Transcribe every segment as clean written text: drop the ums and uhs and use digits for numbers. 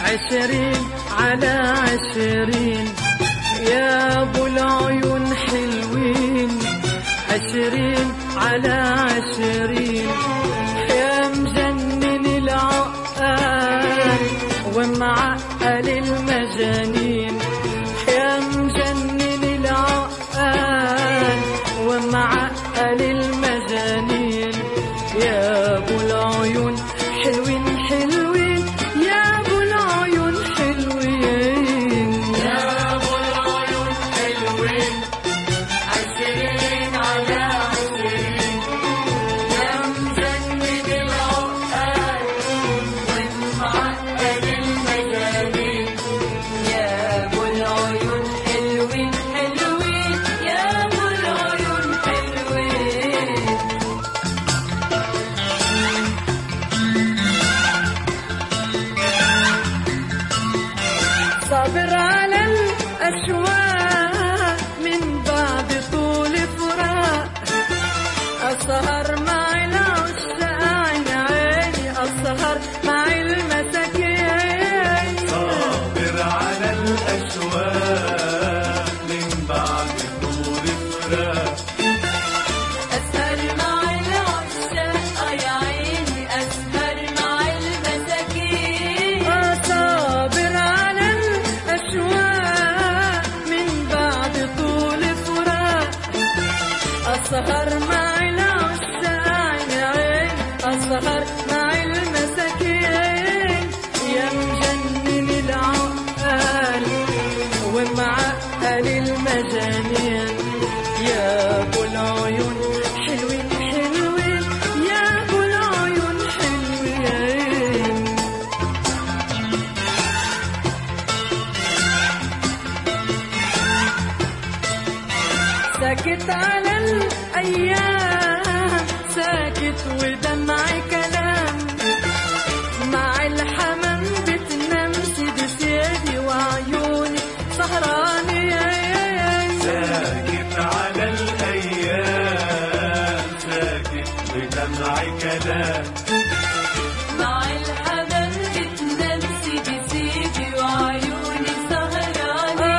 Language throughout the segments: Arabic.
20 على 20 يا ابو العيون حلوين، 20 على 20 يا مجنن العقال ومعقل المجانين، يا مجنن العقال ومعقل المجانين، يا ابو العيون حلوين حلوين، يا ابو العيون حلوين، يا ابو العيون حلوين، 20 على 20 يا مجنن العقال ومعقل المجانين، يا ابو العيون حلوين حلوين، يا ابو العيون حلوين. صابر على الأشواق من بعد طول فراق، أسهر مع العشاق عيني عيني، أسهر مع المساكين. صابر على الأشواق من بعد طول فراق، أسهر مع العشاق يا عيني، أسهر مع المساكين. صابر على الأشواق من بعد طول فراق، أسهر مع العشاق عيني عيني، أسهر مع المساكين، يا مجنن العقال ومعقل المجانين، يا ابو العيون حلوين حلوين، يا ابو العيون حلوين. ساكت على الأيام، ساكت ودمعي كلام، مع الحمام بتنام سيدي سيدي وعيوني سهراني. ساكت على الأيام، ساكت بدمع كلام، مع الحمام بتنام سيدي سيدي وعيوني سهراني.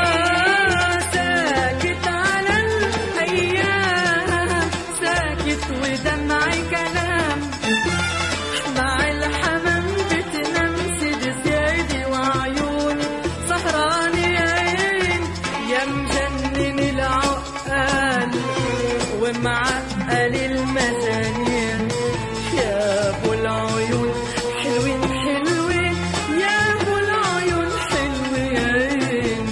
ساكت على الأيام، ساكت ودمعي كلام، مع الحمام بتنام سيدي سيدي وعيوني سهراني، يا مجنن العقال ومعقل المجانين، يا ابو العيون حلوين حلوين، يا ابو العيون حلوين.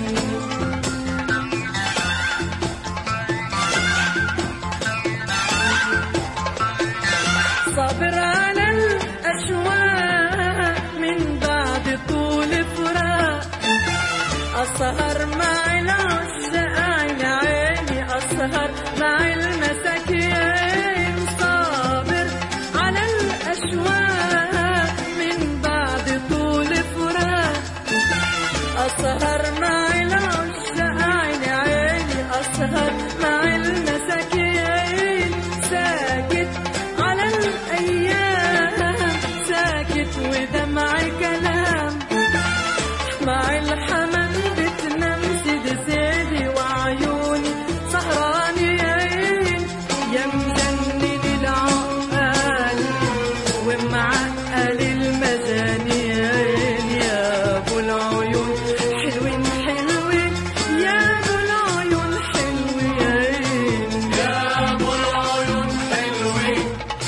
صابر على الأشواق من بعد طول فراق، أسهر مع العشاق عيني عيني، أسهر مع المساكين. صابر على الأشواق من بعد طول فراق، أسهر مع العشاق عيني عيني، أسهر مع المساكين. ساكت على الأيام، ساكت ودمعي كلام، مع الحمام بتنام سيدي سيدي وعيوني سهراني، يا مجنن العقال ومعقل المجانين، يا ابو العيون حلوين حلوين، يا ابو العيون حلوين، يا أبو العيون حلوين،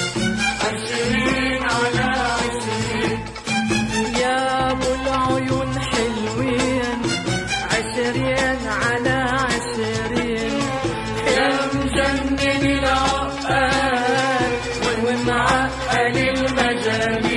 20 على 20 يا ابو العيون حلوين، 20 على 20 يا مجنن العقال ومعقل المجانين.